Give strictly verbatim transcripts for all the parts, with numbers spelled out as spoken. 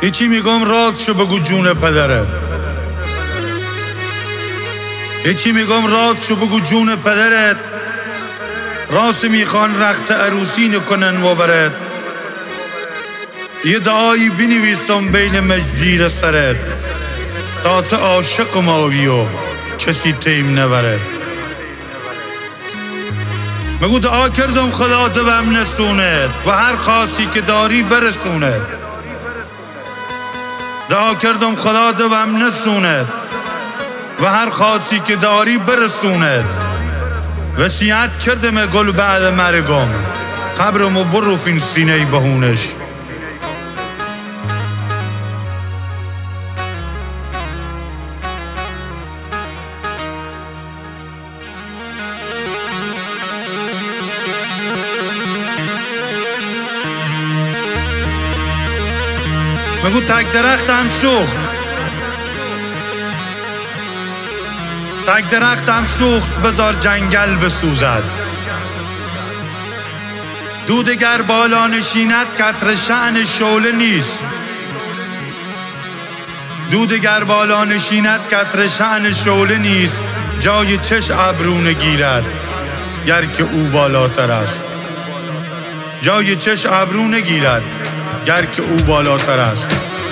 یکی میگم راد شو بگو جون پدرت، یکی میگم راد شو بگو جون پدرت، راست میخوان رخت عروسی نکنن و برد. یه دعایی بنویسم بین مجدیر سرت، تا تو عاشق ماوی و کسی تیم نبرد. مگو دعا کردم خدا دوام نسوند و هر خاصی که داری برسوند. دعا کردم خدا دوام نسوند و هر خاصی که داری برسوند. وصیت کردم گل بعد مرگم، قبرمو برو فین سینه بهونش. مگو تک درختم سوخت، تک درختم سوخت بذار جنگل بسوزد. دودگر بالا نشیند قطر شأن شعله نیست. دودگر بالا نشیند قطر شأن شعله نیست. جای چش ابرو نگیرد گر که او بالاتر است. جای چش ابرو نگیرد گر که او بالاتر است.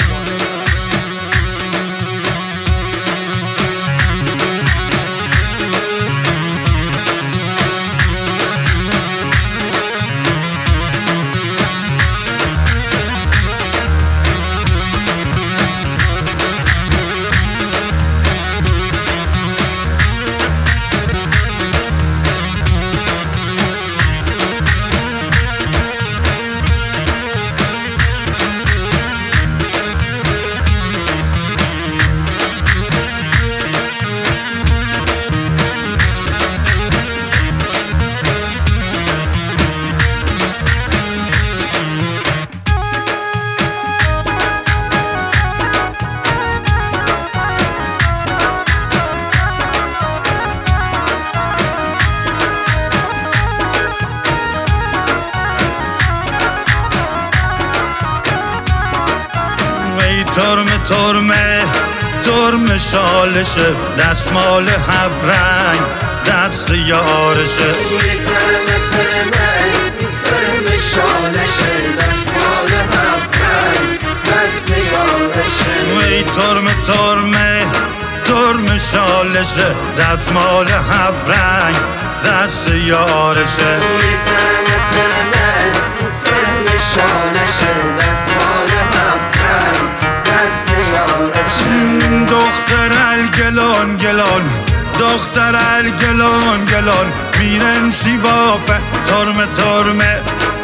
ترم ترمه ترم شالشه، دستمال هفت رنگ دست یارشه. ترم ترمه ترم شالشه، دستمال هفت رنگ دست یارشه. وی ترم ترمه ترم شالشه، دستمال هفت رنگ دست یارشه. ترم ترمه ترم شالشه، دستمال هفت رنگ دست یارشه. دختر الگلان گلان دختر الگلان گلان میرن سیبافه. ترم ترمه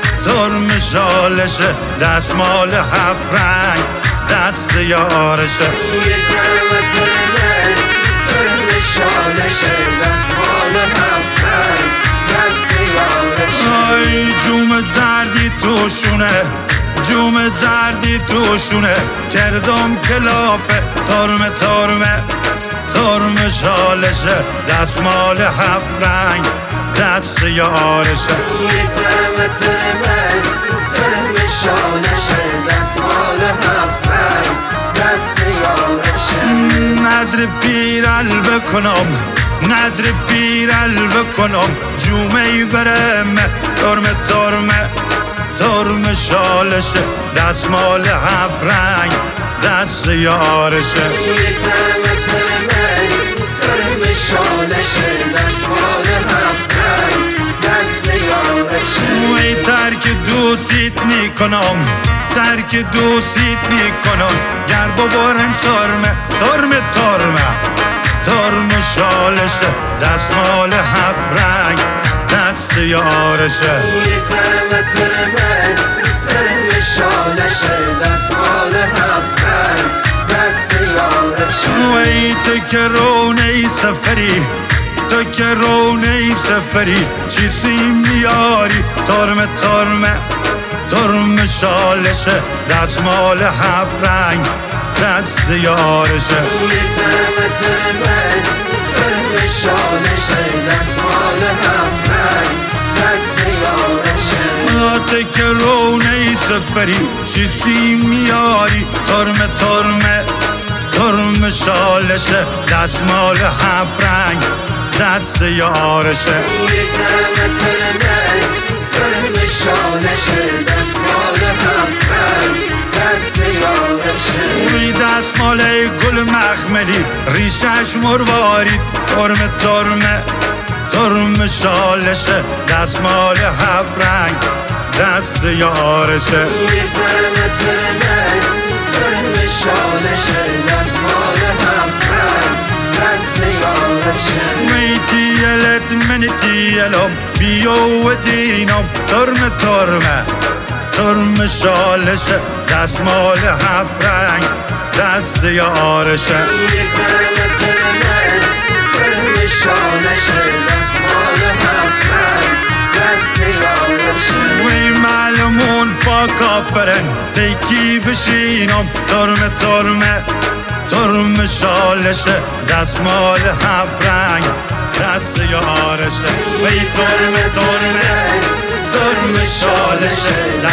ترم شالشه، دستمال هفت رنگ دست یارشه. ترم ترمه ترم شالشه، دستمال هفت رنگ دست یارشه. آی جوم زردی توشونه، جوم زردی توشونه کردم کلافه. ترم ترمه ترم شالشه، دستمال هفت رنگ دست یارشه. ترم ترمه ترم شالشه، دستمال هفت رنگ دست یارشه. ندر پیرل بکنم ندر پیرل بکنم جومه برم. ترم ترمه ترم شالشه، دستمال هفت رنگ دست یارشه. ترم ترمه ترم شالشه، دستمال هفت رنگ دست یارشه. وی ترک دوستیت نیکنم ترک دوستیت نیکنم گر ببرن ترمه. ترم ترمه ترم شالشه، دستمال هفت رنگ دست یارشه. ترم ترمه ترم شالشه، دستمال هفت رنگ دست یارشه. وی تو که رونه سفری تو که رونه سفری چیزی میاری. ترم ترمه ترم شالشه، دستمال هفت رنگ دست یارشه. ترم ترمه ترم شالشه، دستمال هفت رنگ دست یارشه. ساعته که رونه سفری چیزی میاری ترمه ترمه ترمه شالشه دستمال هفت رنگ دست یارشه ترمه ترمه ترمه شالشه دستمال هفت رنگ دست یارشه روی دستمال گل مخملی ریشش مروارید ترمه ترمه ترمه شالشه دستمال هفت رنگ دست یارشه ترمه ترمه ترمه شالشه دستمال هفت رنگ دست یارشه می تیلت من تیلم بیو و دینم ترمه ترمه ترمه شالشه دستمال هفت رنگ دست یارشه ترمه ترمه ترمه شالشه دستمال هفت رنگ دست یارشه وی معلمون با کافرن تیکی بشینم ترمه ترمه ترمه شالشه دستمال هفت رنگ دست یارشه وی ترمه ترمه ترمه شالشه